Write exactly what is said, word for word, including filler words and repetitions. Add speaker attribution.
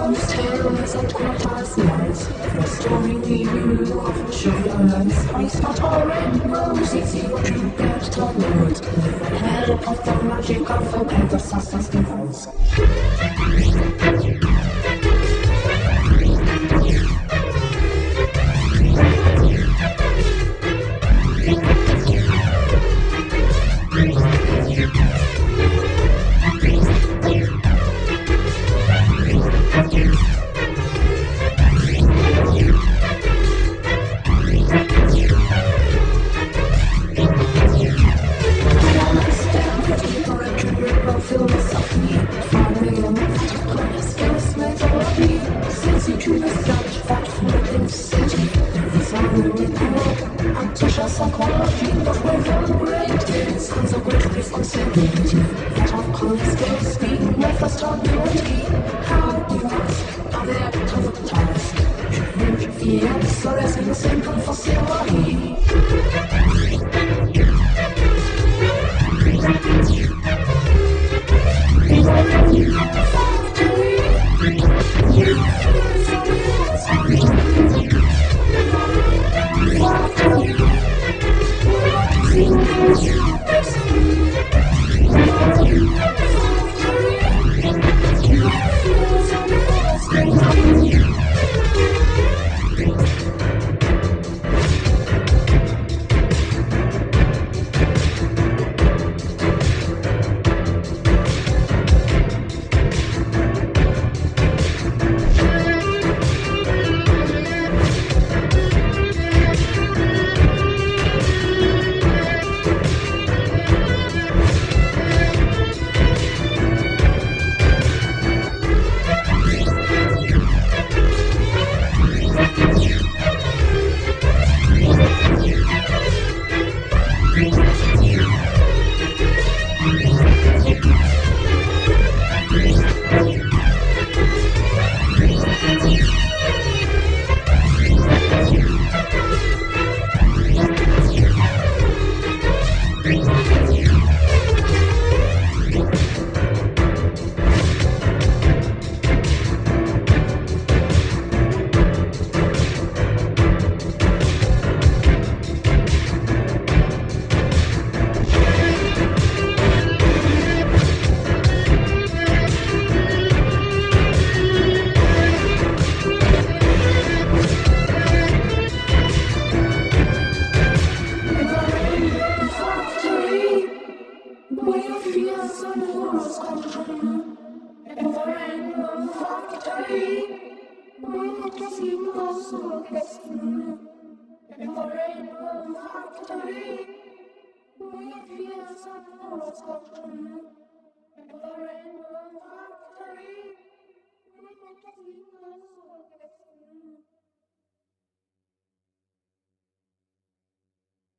Speaker 1: Those tales and quarters lies, restoring you of assurance. It's not all rainbows, easy what you get to learn. Help of the magic of the Pegasus devils. Philosophy, following on the skills methodology, since you choose a search that floating city, following cool, antisocial psychology, but with all great things comes a great responsibility. That of common skills, being with us stability. How you ask, are there to the task? The answer is in a simple facility. Rainbow,